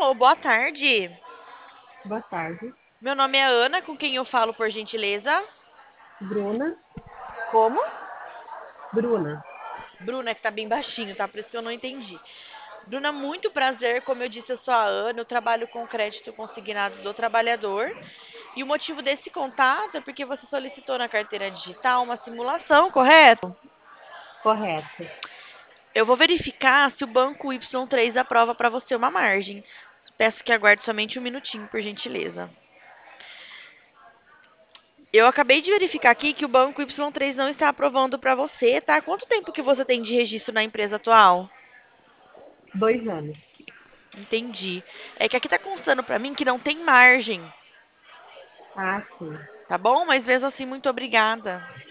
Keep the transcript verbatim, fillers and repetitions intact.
Alô, boa tarde. Boa tarde. Meu nome é Ana, com quem eu falo, por gentileza? Bruna. Como? Bruna. Bruna, que tá bem baixinho, tá? Por isso que eu não entendi. Bruna, muito prazer. Como eu disse, eu sou a Ana, eu trabalho com crédito consignado do trabalhador. E o motivo desse contato é porque você solicitou na carteira digital uma simulação, correto? Correto. Eu vou verificar se o banco Y três aprova para você uma margem. Peço que aguarde somente um minutinho, por gentileza. Eu acabei de verificar aqui que o banco Y três não está aprovando para você, tá? Quanto tempo que você tem de registro na empresa atual? Dois anos. Entendi. É que aqui tá constando para mim que não tem margem, Ah, sim. tá bom? Mas mesmo assim, muito obrigada.